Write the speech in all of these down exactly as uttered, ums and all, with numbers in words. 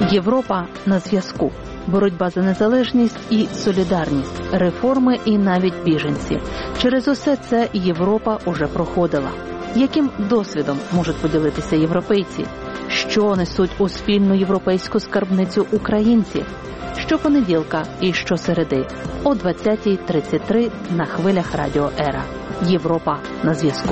Європа на зв'язку. Боротьба за незалежність і солідарність, реформи і навіть біженці. Через усе це Європа уже проходила. Яким досвідом можуть поділитися європейці? Що несуть у спільну європейську скарбницю українці? Щопонеділка і щосереди о двадцятій тридцять три на хвилях Радіо Ера. Європа на зв'язку.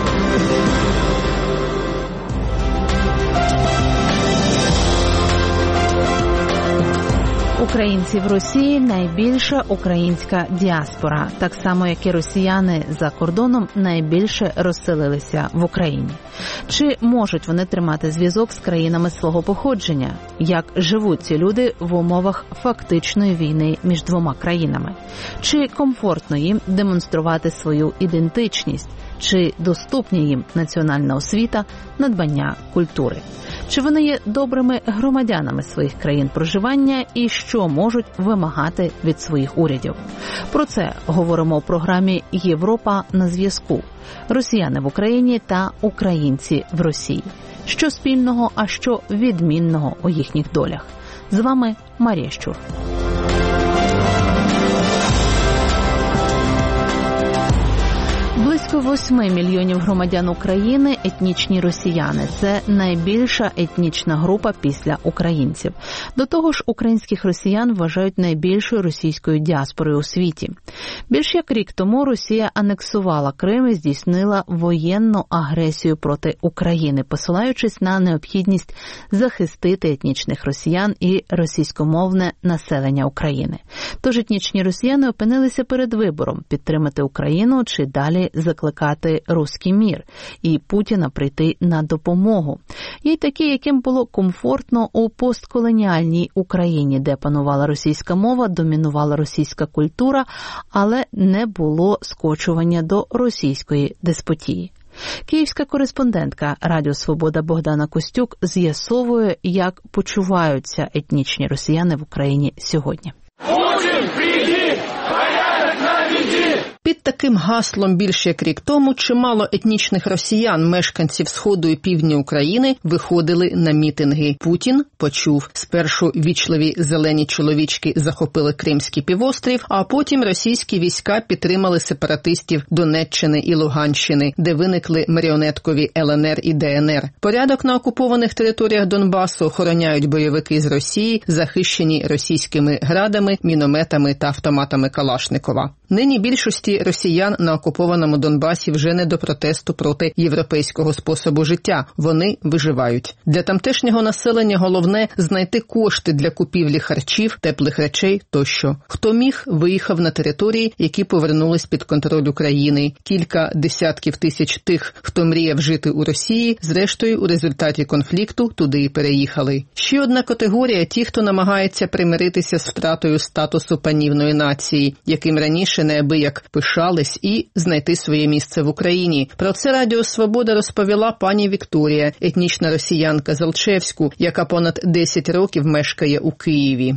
Українці в Росії – найбільша українська діаспора, так само, як і росіяни за кордоном найбільше розселилися в Україні. Чи можуть вони тримати зв'язок з країнами свого походження? Як живуть ці люди в умовах фактичної війни між двома країнами? Чи комфортно їм демонструвати свою ідентичність? Чи доступні їм національна освіта, надбання культури? Чи вони є добрими громадянами своїх країн проживання і що можуть вимагати від своїх урядів? Про це говоримо у програмі «Європа на зв'язку». Росіяни в Україні та українці в Росії. Що спільного, а що відмінного у їхніх долях? З вами Марія Щур. Близько восьми мільйонів громадян України – етнічні росіяни. Це найбільша етнічна група після українців. До того ж, українських росіян вважають найбільшою російською діаспорою у світі. Більш як рік тому Росія анексувала Крим і здійснила воєнну агресію проти України, посилаючись на необхідність захистити етнічних росіян і російськомовне населення України. Тож етнічні росіяни опинилися перед вибором – підтримати Україну чи далі закликати руський мір і Путіна прийти на допомогу. Є й такі, яким було комфортно у постколоніальній Україні, де панувала російська мова, домінувала російська культура, але не було скочування до російської деспотії. Київська кореспондентка Радіо Свобода Богдана Костюк з'ясовує, як почуваються етнічні росіяни в Україні сьогодні. Путін, прийди! Порядок наведи! Під таким гаслом більше як рік тому чимало етнічних росіян, мешканців Сходу і Півдня України, виходили на мітинги. Путін почув. Спершу вічливі зелені чоловічки захопили Кримський півострів, а потім російські війська підтримали сепаратистів Донеччини і Луганщини, де виникли маріонеткові Л Н Р і Д Н Р. Порядок на окупованих територіях Донбасу охороняють бойовики з Росії, захищені російськими градами, мінометами та автоматами Калашникова. Нині більшості росіян на окупованому Донбасі вже не до протесту проти європейського способу життя. Вони виживають. Для тамтешнього населення головне – знайти кошти для купівлі харчів, теплих речей тощо. Хто міг, виїхав на території, які повернулись під контроль України. Кілька десятків тисяч тих, хто мріяв жити у Росії, зрештою у результаті конфлікту туди і переїхали. Ще одна категорія – ті, хто намагається примиритися з втратою статусу панівної нації, яким раніше неабияк пишались, і знайти своє місце в Україні. Про це Радіо Свобода розповіла пані Вікторія, етнічна росіянка з Алчевську, яка понад десять років мешкає у Києві.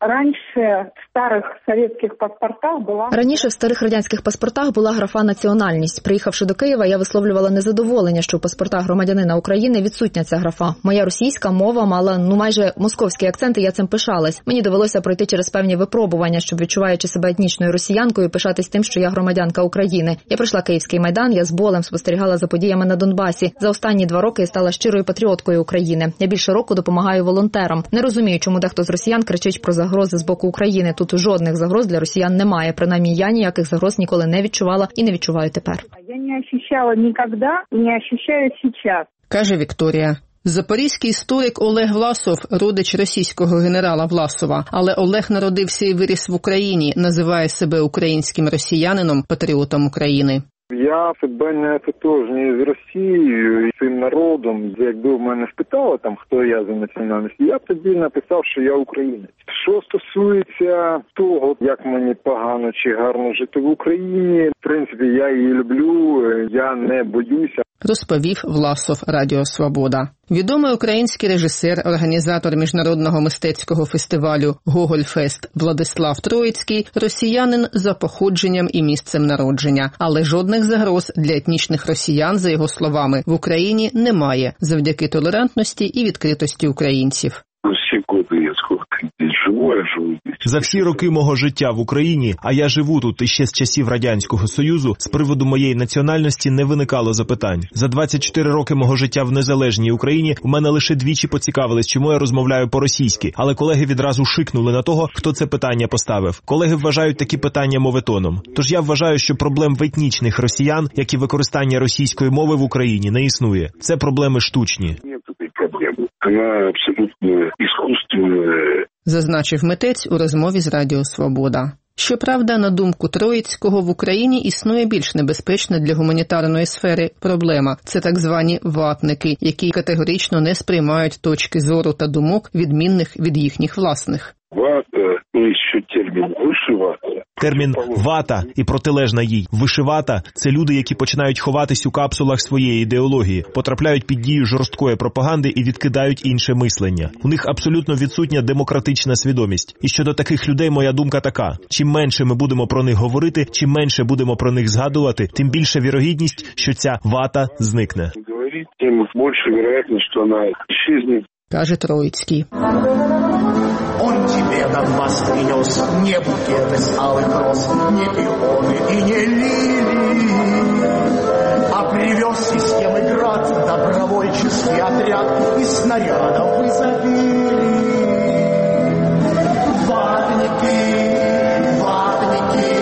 Раніше в старих совєтських паспортах була... Раніше в старих радянських паспортах була графа «національність». Приїхавши до Києва, я висловлювала незадоволення, що в паспортах громадянина України відсутня ця графа. Моя російська мова мала, ну, майже московський акцент, і я цим пишалась. Мені довелося пройти через певні випробування, щоб, відчуваючи себе етнічною росіянкою, пишатись тим, що я громадянка України. Я пройшла Київський Майдан, я з болем спостерігала за подіями на Донбасі. За останні два роки я стала щирою патріоткою України. Я більше року допомагаю волонтерам. Не розумію, чому дехто з росіян кричить про загрози з боку України. Тут жодних загроз для росіян немає. Принаймні, я ніяких загроз ніколи не відчувала і не відчуваю тепер. Я не відчувала ніколи і не відчуваю зараз. Каже Вікторія. Запорізький історик Олег Власов – родич російського генерала Власова. Але Олег народився і виріс в Україні, називає себе українським росіянином, патріотом України. Я себе не ототожнюю з Росією і цим народом. Якби в мене спитали, там, хто я за національністю, я б тоді написав, що я українець. Що стосується того, як мені погано чи гарно жити в Україні, в принципі, я її люблю, я не боюся. Розповів Власов Радіо Свобода. Відомий український режисер, організатор міжнародного мистецького фестивалю «Гогольфест» Владислав Троїцький – росіянин за походженням і місцем народження. Але жодних загроз для етнічних росіян, за його словами, в Україні немає завдяки толерантності і відкритості українців. Всі год живу, я живу здесь. За всі роки мого життя в Україні, а я живу тут іще з часів Радянського Союзу, з приводу моєї національності не виникало запитань. За двадцять чотири роки мого життя в незалежній Україні у мене лише двічі поцікавились, чому я розмовляю по-російськи, але колеги відразу шикнули на того, хто це питання поставив. Колеги вважають такі питання моветоном. Тож я вважаю, що проблем в етнічних росіян, як і використання російської мови в Україні, не існує. Це проблеми штучні. Вона абсолютно іскусственна. Зазначив митець у розмові з Радіо Свобода. Щоправда, на думку Троїцького, в Україні існує більш небезпечна для гуманітарної сфери проблема. Це так звані ватники, які категорично не сприймають точки зору та думок, відмінних від їхніх власних. Вата, ну і ще термін вишивата. Термін «вата» і протилежна їй «вишивата» – це люди, які починають ховатись у капсулах своєї ідеології, потрапляють під дію жорсткої пропаганди і відкидають інше мислення. У них абсолютно відсутня демократична свідомість. І щодо таких людей моя думка така. Чим менше ми будемо про них говорити, чим менше будемо про них згадувати, тим більша вірогідність, що ця «вата» зникне. Говорить, тим більше вірогідність, що вона исчезне. Каже Троїцький. Он тебе Донбасс принес не букеты с алых роз, не пионы и не лилии, а привез системы град, добровольческий отряд и снарядов в изобилии. Ватники, ватники.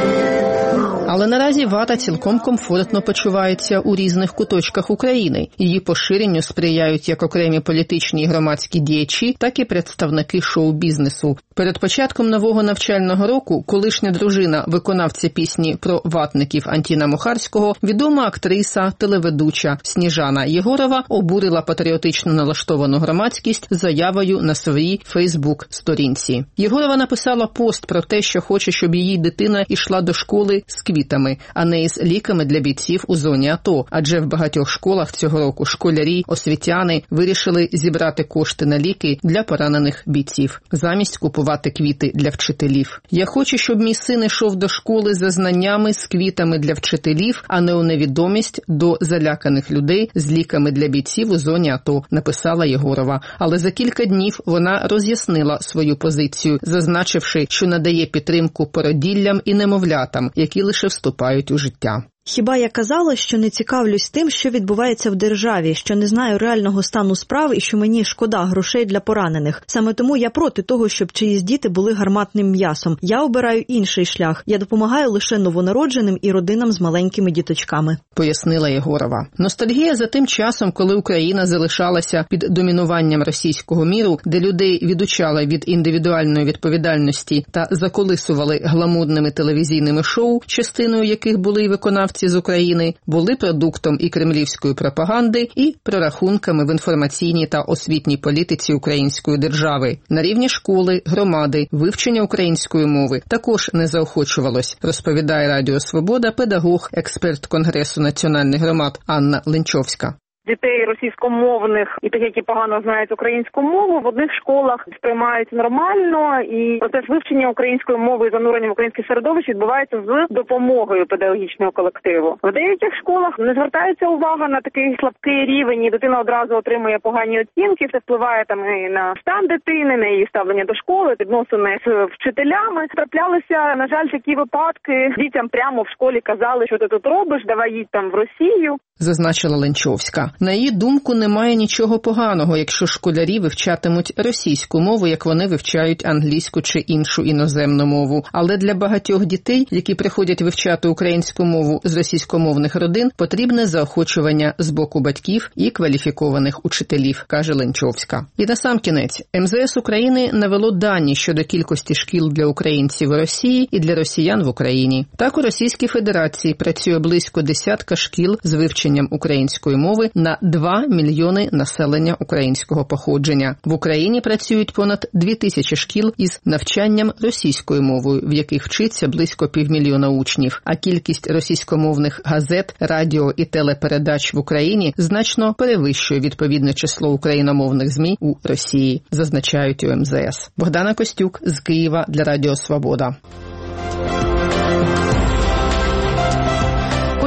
Але наразі вата цілком комфортно почувається у різних куточках України. Її поширенню сприяють як окремі політичні і громадські діячі, так і представники шоу-бізнесу. Перед початком нового навчального року колишня дружина виконавця пісні про ватників Антіна Мухарського, відома актриса, телеведуча Сніжана Єгорова обурила патріотично налаштовану громадськість заявою на своїй Фейсбук-сторінці. Єгорова написала пост про те, що хоче, щоб її дитина йшла до школи з квітами, а не із ліками для бійців у зоні АТО. Адже в багатьох школах цього року школярі, освітяни вирішили зібрати кошти на ліки для поранених бійців, замість купувати квіти для вчителів. Я хочу, щоб мій син йшов до школи за знаннями з квітами для вчителів, а не у невідомість до заляканих людей з ліками для бійців у зоні АТО, написала Єгорова. Але за кілька днів вона роз'яснила свою позицію, зазначивши, що надає підтримку породіллям і немовлятам, які лише вступають у життя. Хіба я казала, що не цікавлюсь тим, що відбувається в державі, що не знаю реального стану справ і що мені шкода грошей для поранених. Саме тому я проти того, щоб чиїсь діти були гарматним м'ясом. Я обираю інший шлях. Я допомагаю лише новонародженим і родинам з маленькими діточками. Пояснила Єгорова. Ностальгія за тим часом, коли Україна залишалася під домінуванням російського міру, де людей відучали від індивідуальної відповідальності та заколисували гламурними телевізійними шоу, частиною яких були й виконавці з України, були продуктом і кремлівської пропаганди, і прорахунками в інформаційній та освітній політиці української держави. На рівні школи, громади, вивчення української мови також не заохочувалось, розповідає Радіо Свобода педагог, експерт Конгресу національних громад Анна Ленчовська. Дітей російськомовних і тих, які погано знають українську мову, в одних школах сприймають нормально, і процес вивчення української мови і занурення в українське середовище відбувається з допомогою педагогічного колективу. В деяких школах не звертається увага на такий слабкий рівень, і дитина одразу отримує погані оцінки. Це впливає там і на стан дитини, на її ставлення до школи, відносини з вчителями. Траплялися, на жаль, такі випадки. Дітям прямо в школі казали, що ти тут робиш, давай їдь там в Росію. Зазначила Ленчовська. На її думку, немає нічого поганого, якщо школярі вивчатимуть російську мову, як вони вивчають англійську чи іншу іноземну мову. Але для багатьох дітей, які приходять вивчати українську мову з російськомовних родин, потрібне заохочування з боку батьків і кваліфікованих учителів, каже Ленчовська. І насамкінець, ем зе ес України навело дані щодо кількості шкіл для українців у Росії і для росіян в Україні. Так, у Російській Федерації працює близько десятка шкіл з вивченням української мови на два мільйони населення українського походження. В Україні працюють понад дві тисячі шкіл із навчанням російською мовою, в яких вчиться близько півмільйона учнів. А кількість російськомовних газет, радіо і телепередач в Україні значно перевищує відповідне число україномовних ЗМІ у Росії, зазначають у ем зе ес. Богдана Костюк з Києва для Радіо Свобода. Події в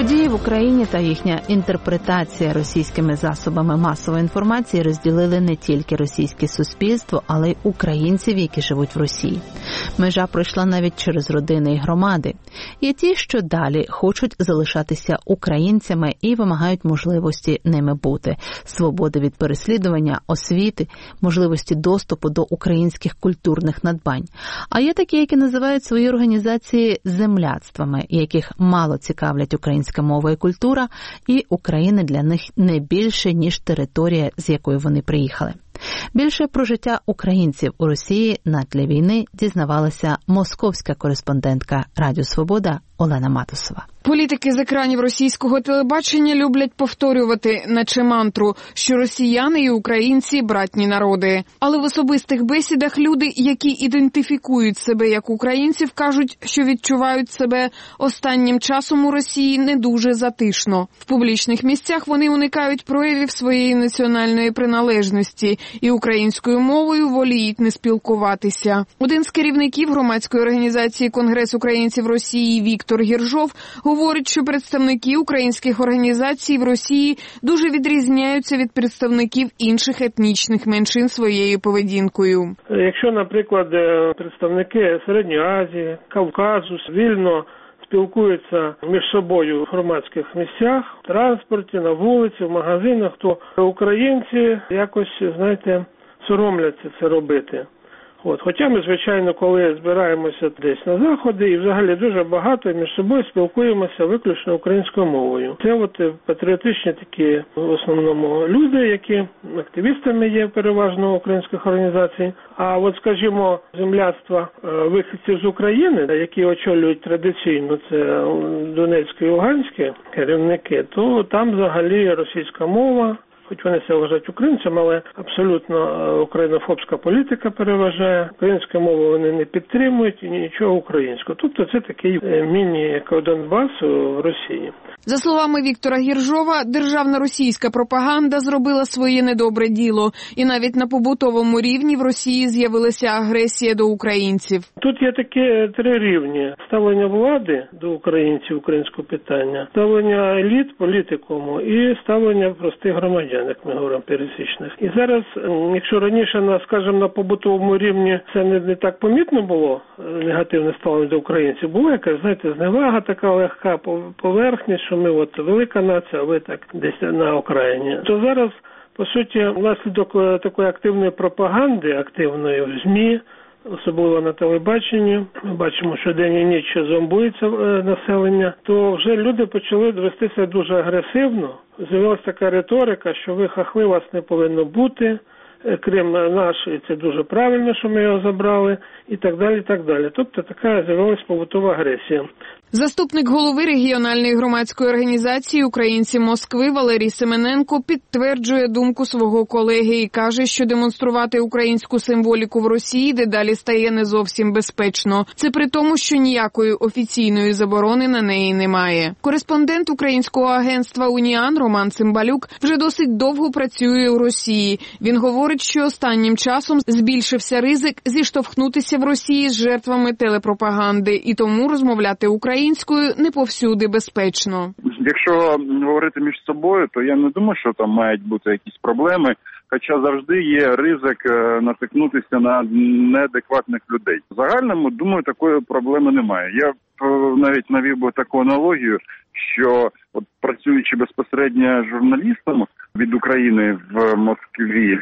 Україні та їхня інтерпретація російськими засобами масової інформації розділили не тільки російське суспільство, але й українців, які живуть в Росії. Межа пройшла навіть через родини і громади. Є ті, що далі хочуть залишатися українцями і вимагають можливості ними бути, свободи від переслідування, освіти, можливості доступу до українських культурних надбань. А є такі, які називають свої організації земляцтвами, яких мало цікавлять українська мова і культура, і Україна для них не більше, ніж територія, з якої вони приїхали. Більше про життя українців у Росії на тлі війни дізнавалася московська кореспондентка Радіо Свобода Олена Матусова. Політики з екранів російського телебачення люблять повторювати, наче мантру, що росіяни і українці – братні народи. Але в особистих бесідах люди, які ідентифікують себе як українців, кажуть, що відчувають себе останнім часом у Росії не дуже затишно. В публічних місцях вони уникають проявів своєї національної приналежності і українською мовою воліють не спілкуватися. Один з керівників громадської організації «Конгрес українців Росії» Віктор Гіржов говорить, що представники українських організацій в Росії дуже відрізняються від представників інших етнічних меншин своєю поведінкою. Якщо, наприклад, представники Середньої Азії, Кавказу вільно спілкуються між собою в громадських місцях, в транспорті, на вулиці, в магазинах, то українці якось, знаєте, соромляться це робити. От. Хоча ми, звичайно, коли збираємося десь на заходи і взагалі дуже багато між собою спілкуємося виключно українською мовою. Це от патріотичні такі в основному люди, які активістами є переважно українських організацій. А от, скажімо, земляцтва вихідців з України, які очолюють традиційно, це Донецьке і Луганське керівники, то там взагалі російська мова. Хоч вони себе вважають українцями, але абсолютно українофобська політика переважає. Українську мову вони не підтримують і нічого українського. Тобто це такий міні-Донбас в Росії. За словами Віктора Гіржова, державна російська пропаганда зробила своє недобре діло. І навіть на побутовому рівні в Росії з'явилася агресія до українців. Тут є такі три рівні. Ставлення влади до українців, українського питання, ставлення еліт, політикуму і ставлення простих громадян, як ми говоримо, пересічних. І зараз, якщо раніше, скажімо, на побутовому рівні це не, не так помітно було, негативне ставлення до українців, було якась, знаєте, зневага така легка, поверхність, що ми от велика нація, а ви так десь на окраїні. То зараз, по суті, внаслідок такої активної пропаганди, активної в ЗМІ, особливо на телебаченні, ми бачимо, що день і ніч зомбується населення, то вже люди почали вестися дуже агресивно. З'явилася така риторика, що ви хахли, вас не повинно бути, Крим наш, і це дуже правильно, що ми його забрали, і так далі, і так далі. Тобто така з'явилася побутова агресія. Заступник голови регіональної громадської організації «Українці Москви» Валерій Семененко підтверджує думку свого колеги і каже, що демонструвати українську символіку в Росії дедалі стає не зовсім безпечно. Це при тому, що ніякої офіційної заборони на неї немає. Кореспондент українського агентства «Уніан» Роман Цимбалюк вже досить довго працює у Росії. Він говорить, що останнім часом збільшився ризик зіштовхнутися в Росії з жертвами телепропаганди, і тому розмовляти українською Українською не повсюди безпечно. Якщо говорити між собою, то я не думаю, що там мають бути якісь проблеми, хоча завжди є ризик натикнутися на неадекватних людей. В загальному, думаю, такої проблеми немає. Я навіть навів би таку аналогію, що от працюючи безпосередньо журналістом від України в Москві,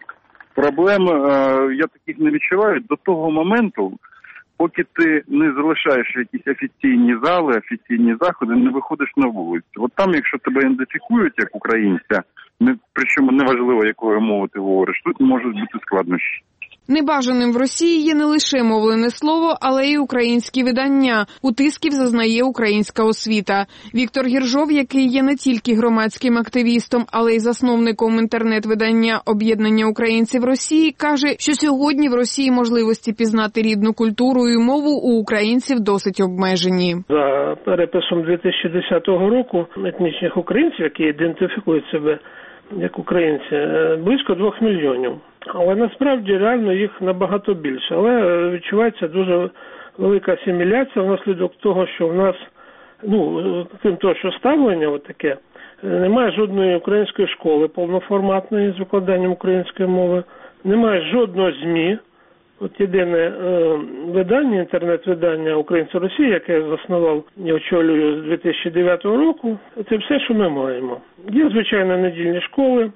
проблем я таких не відчуваю до того моменту, поки ти не залишаєш якісь офіційні зали, офіційні заходи, не виходиш на вулицю. От там, якщо тебе ідентифікують як українця, не, причому неважливо, якою мовою ти говориш, тут можуть бути складнощі. Небажаним в Росії є не лише мовлене слово, але й українські видання. Утисків зазнає українська освіта. Віктор Гіржов, який є не тільки громадським активістом, але й засновником інтернет-видання «Об'єднання українців Росії», каже, що сьогодні в Росії можливості пізнати рідну культуру і мову у українців досить обмежені. За переписом дві тисячі десятого року етнічних українців, які ідентифікують себе як українці, близько двох мільйонів. Але насправді реально їх набагато більше. Але відчувається дуже велика асиміляція внаслідок того, що в нас ну, крім того, що ставлення от таке, немає жодної української школи повноформатної з викладанням української мови, немає жодного ЗМІ. От єдине е, видання, інтернет-видання «Українці Росії», яке я заснував і очолюю з дві тисячі дев'ятого року, це все, що ми маємо. Є, звичайно, недільні школи,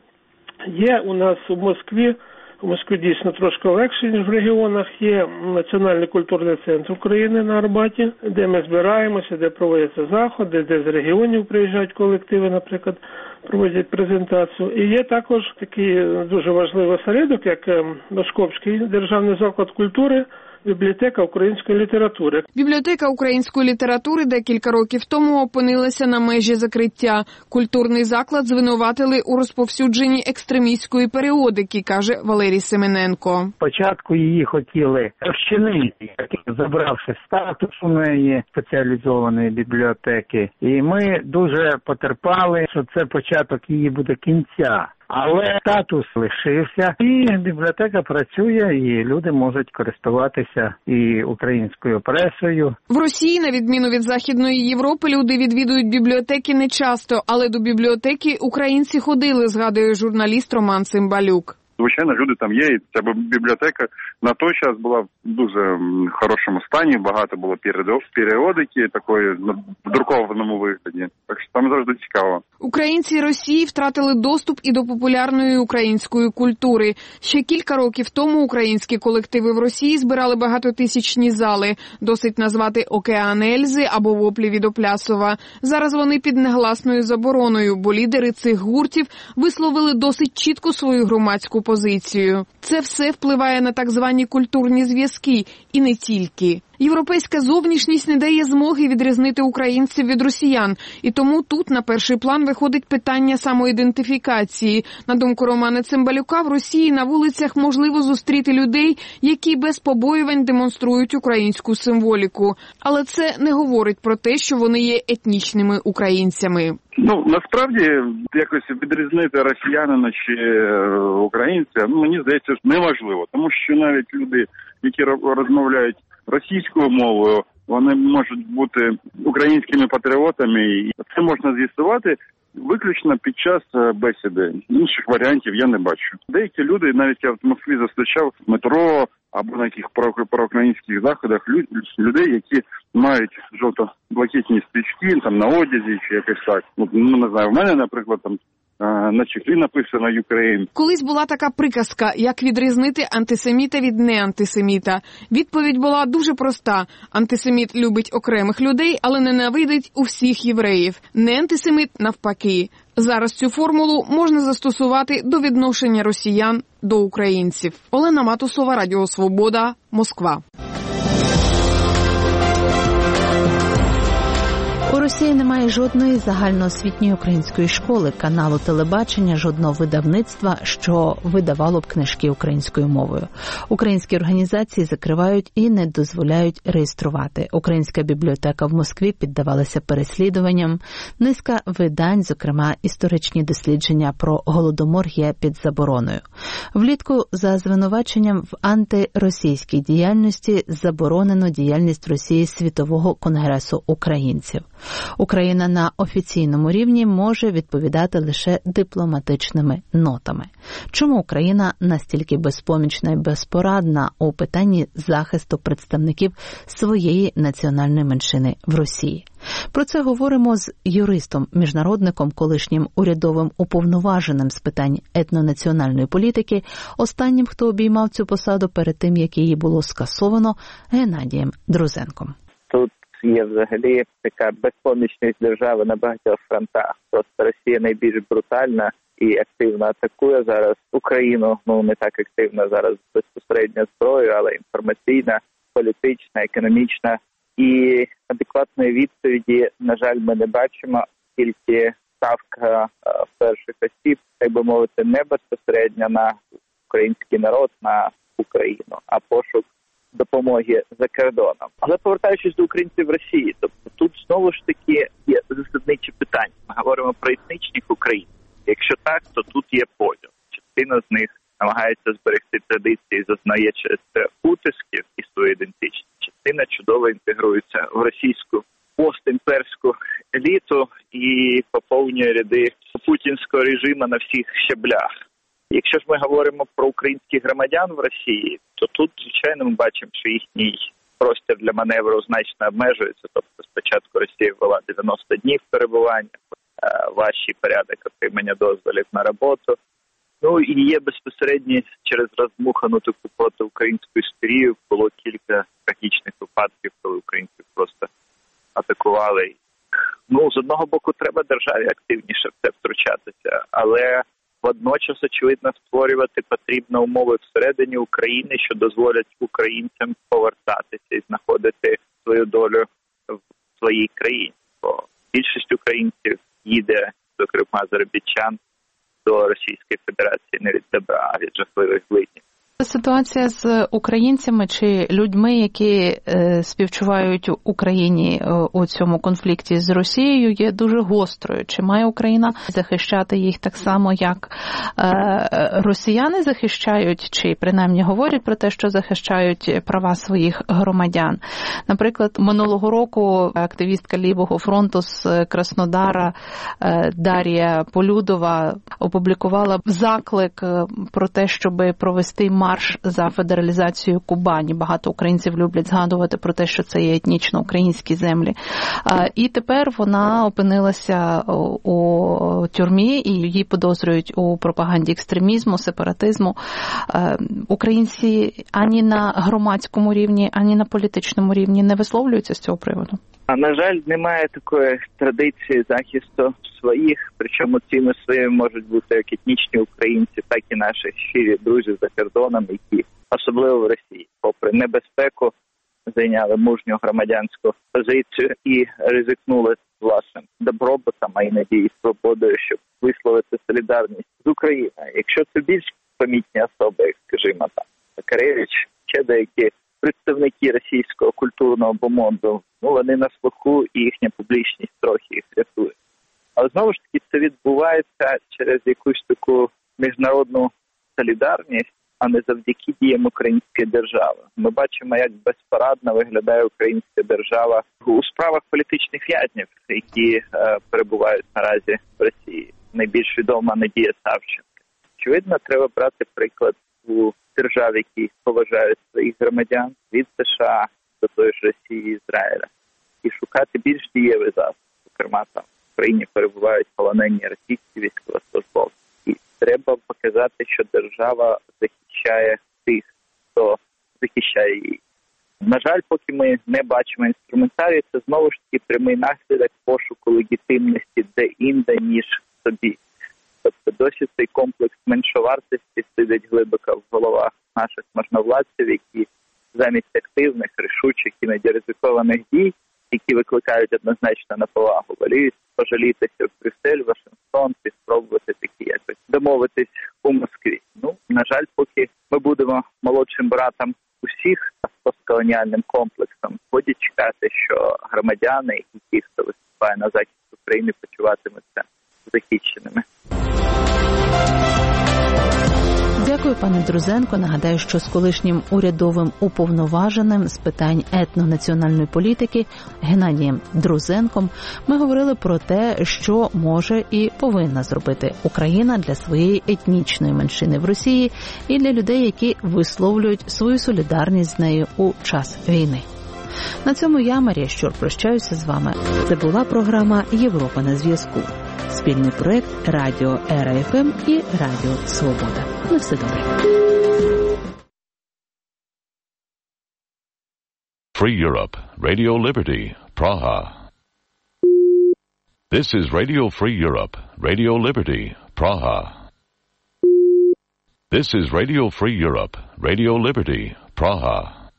є у нас у Москві, у Москві дійсно трошки легше, ніж в регіонах, є Національний культурний центр України на Арбаті, де ми збираємося, де проводяться заходи, де з регіонів приїжджають колективи, наприклад, проводять презентацію. І є також такий дуже важливий осередок, як Московський державний заклад культури, бібліотека української літератури. Бібліотека української літератури декілька років тому опинилася на межі закриття. Культурний заклад звинуватили у розповсюдженні екстремістської періодики, каже Валерій Семененко. Спочатку її хотіли розчинити, забравши статус у неї спеціалізованої бібліотеки. І ми дуже потерпали, що це початок її буде кінця. Але статус лишився, і бібліотека працює, і люди можуть користуватися і українською пресою. В Росії, на відміну від Західної Європи, люди відвідують бібліотеки не часто, але до бібліотеки українці ходили, згадує журналіст Роман Цимбалюк. Звичайно, люди там є, і ця бібліотека на той час була в дуже хорошому стані, багато було періодики такої в друкованому вигляді, так що там завжди цікаво. Українці Росії втратили доступ і до популярної української культури. Ще кілька років тому українські колективи в Росії збирали багатотисячні зали, досить назвати «Океан Ельзи» або «Воплі від Оплясова». Зараз вони під негласною забороною, бо лідери цих гуртів висловили досить чітко свою громадську позицію. Це все впливає на так звані культурні зв'язки, і не тільки. Європейська зовнішність не дає змоги відрізнити українців від росіян, і тому тут на перший план виходить питання самоідентифікації. На думку Романа Цимбалюка, в Росії на вулицях можливо зустріти людей, які без побоювань демонструють українську символіку. Але це не говорить про те, що вони є етнічними українцями. Ну, насправді, якось відрізнити росіянина чи українця, ну, мені здається, неможливо. Тому що навіть люди, які розмовляють російською мовою, вони можуть бути українськими патріотами, і це можна з'ясувати виключно під час бесіди. Інших варіантів я не бачу. Деякі люди, навіть я в Москві зустрічав в метро або на яких проукраїнських заходах, людей, які мають жовто-блакитні стрічки там на одязі чи якось так. Ну, не знаю, в мене, наприклад, там на чехлі написано «Ukraine». Колись була така приказка, як відрізнити антисеміта від неантисеміта. Відповідь була дуже проста. Антисеміт любить окремих людей, але ненавидить усіх євреїв. Неантисеміт навпаки. Зараз цю формулу можна застосувати до відношення росіян до українців. Олена Матусова, Радіо Свобода, Москва. У Росії немає жодної загальноосвітньої української школи, каналу телебачення, жодного видавництва, що видавало б книжки українською мовою. Українські організації закривають і не дозволяють реєструвати. Українська бібліотека в Москві піддавалася переслідуванням. Низка видань, зокрема історичні дослідження про Голодомор, є під забороною. Влітку за звинуваченням в антиросійській діяльності заборонено діяльність Росії Світового конгресу українців. Україна на офіційному рівні може відповідати лише дипломатичними нотами. Чому Україна настільки безпомічна і безпорадна у питанні захисту представників своєї національної меншини в Росії? Про це говоримо з юристом, міжнародником, колишнім урядовим уповноваженим з питань етнонаціональної політики, останнім, хто обіймав цю посаду перед тим, як її було скасовано, Геннадієм Друзенком. Тут є взагалі така безпомічність держави на багатьох фронтах. Просто Росія найбільш брутальна і активно атакує зараз Україну. Ну, не так активно зараз безпосередньо зброєю, але інформаційна, політична, економічна. І адекватної відповіді, на жаль, ми не бачимо, тільки ставка в перших осіб, так би мовити, не безпосередньо на український народ, на Україну, а пошук допомоги за кордоном. Але повертаючись до українців в Росії, тобто тут знову ж таки є засадничі питання. Ми говоримо про етнічних українців. Якщо так, то тут є поділ. Частина з них намагається зберегти традиції, зазнає через це утисків і свою ідентичність. Частина чудово інтегрується в російську постімперську еліту і поповнює ряди путінського режиму на всіх щаблях. Якщо ж ми говоримо про українських громадян в Росії, то тут, звичайно, ми бачимо, що їхній простір для маневру значно обмежується. Тобто спочатку Росія ввела дев'яносто днів перебування, важчий порядок отримання дозволів на роботу. Ну і є безпосередньо через роздмухану таку проти українську історію було кілька трагічних випадків, коли українців просто атакували. Ну, з одного боку, треба державі активніше в це втручатися, але водночас, очевидно, створювати потрібно умови всередині України, що дозволять українцям повертатися і знаходити свою долю в своїй країні. Бо більшість українців їде, зокрема заробітчан, до Російської Федерації не від добра, а від жахливих злиднів. Ситуація з українцями чи людьми, які е, співчувають Україні е, у цьому конфлікті з Росією, є дуже гострою. Чи має Україна захищати їх так само, як е, росіяни захищають, чи принаймні говорять про те, що захищають права своїх громадян? Наприклад, минулого року активістка Лівого фронту з Краснодара е, Дар'я Полюдова опублікувала заклик про те, щоб провести марш марш за федералізацію Кубані. Багато українців люблять згадувати про те, що це є етнічно українські землі. І тепер вона опинилася у тюрмі і її підозрюють у пропаганді екстремізму, сепаратизму. Українці ані на громадському рівні, ані на політичному рівні не висловлюються з цього приводу. А, на жаль, немає такої традиції захисту своїх, причому цими своїми можуть бути як етнічні українці, так і наші щирі друзі за кордоном, які, особливо в Росії, попри небезпеку, зайняли мужню громадянську позицію і ризикнули власним добробутом, а іноді і свободою, щоб висловити солідарність з Україною. Якщо це більш помітні особи, як, скажімо, там, Макаревич, ще деякі представники російського культурного бомонду, ну, вони на слуху і їхня публічність трохи їх рятує. Але знову ж таки це відбувається через якусь таку міжнародну солідарність, а не завдяки діям української держави. Ми бачимо, як безпорадно виглядає українська держава у справах політичних в'язнів, які е, перебувають наразі в Росії. Найбільш відома Надія Савченко. Очевидно, треба брати приклад у держав, які поважають своїх громадян, від США до тої ж Росії і Ізраїля, і шукати більш дієвий засіб. Зокрема, там в країні перебувають полонені російські військовослужбовці. І треба показати, що держава захищає тих, хто захищає її. На жаль, поки ми не бачимо інструментарію, це знову ж таки прямий наслідок пошуку легітимності де-інде, ніж собі. Тобто досі цей комплекс меншовартості сидить глибоко в головах наших можновладців, які замість активних, рішучих, іноді ризикованих дій, які викликають однозначно на повагу, воліють пожалітися в Брюссель, Вашингтон і спробувати такі якось домовитись у Москві. Ну, на жаль, поки ми будемо молодшим братом усіх з постколоніальним комплексом, годі чекати, що громадяни і ті, хто виступає на захист України, почуватимуться захищеними. Дякую, пане Друзенко. Нагадаю, що з колишнім урядовим уповноваженим з питань етнонаціональної політики Геннадієм Друзенком ми говорили про те, що може і повинна зробити Україна для своєї етнічної меншини в Росії і для людей, які висловлюють свою солідарність з нею у час війни. На цьому я, Марія Щур, прощаюся з вами. Це була програма «Європа на зв'язку». Спільний проект Радіо Ера Еф Ем і Радіо Свобода. На все добре. Free Europe, Radio Liberty, Praha. This is Radio Free Europe, Radio Liberty, Praha. This is Radio Free Europe, Radio Liberty, Praha.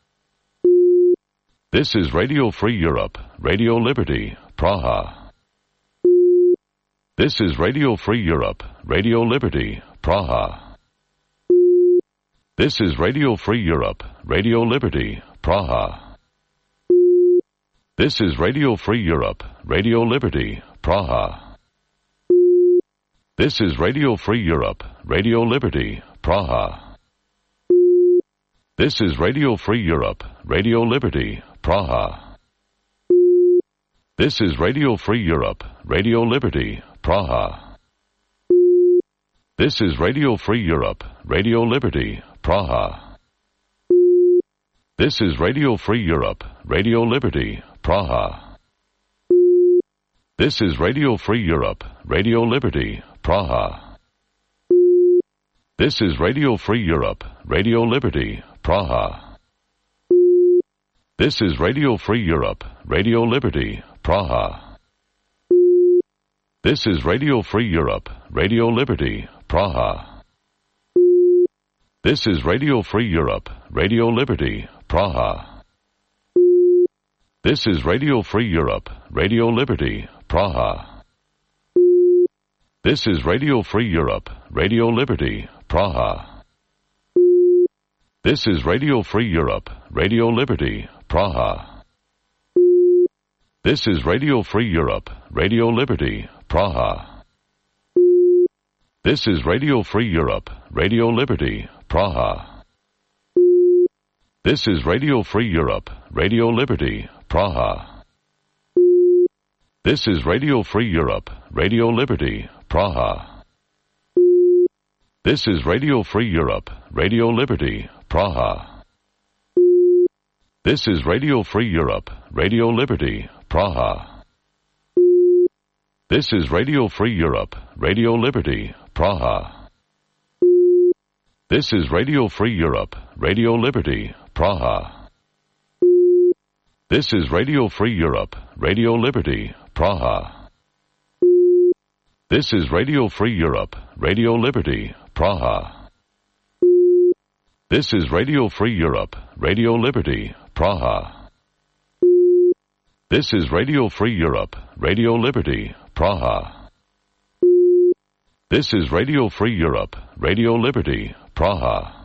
This is Radio Free Europe, Radio Liberty, Praha. This is Radio Free Europe, Radio Liberty, Praha. This is Radio Free Europe, Radio Liberty, Praha. This is Radio Free Europe, Radio Liberty, Praha. This is Radio Free Europe, Radio Liberty, Praha. This is Radio Free Europe, Radio Liberty, Praha. This is Radio Free Europe, Radio Liberty, Praha. This is Radio Free Europe, Radio Liberty, Praha. This is Radio Free Europe, Radio Liberty, Praha. This is Radio Free Europe, Radio Liberty, Praha. This is Radio Free Europe, Radio Liberty, Praha. This is Radio Free Europe, Radio Liberty, Praha. This is Radio Free Europe, Radio Liberty, Praha. This is Radio Free Europe, Radio Liberty, Praha. This is Radio Free Europe, Radio Liberty, Praha. This is Radio Free Europe, Radio Liberty, Praha. This is Radio Free Europe, Radio Liberty, Praha. This is Radio Free Europe, Radio Liberty, Praha. This is Radio Free Europe, Radio Liberty, Praha. This is Radio Free Europe, Radio Liberty, Praha. This is Radio Free Europe, Radio Liberty, Praha. This is Radio Free Europe, Radio Liberty, Praha. This is Radio Free Europe, Radio Liberty, Praha. This is Radio Free Europe, Radio Liberty, Praha. This is Radio Free Europe, Radio Liberty, Praha. This is Radio Free Europe, Radio Liberty, Praha. This is Radio Free Europe, Radio Liberty, Praha. This is Radio Free Europe, Radio Liberty, Praha. This is Radio Free Europe, Radio Liberty, Praha. This is Radio Free Europe, Radio Liberty, Praha.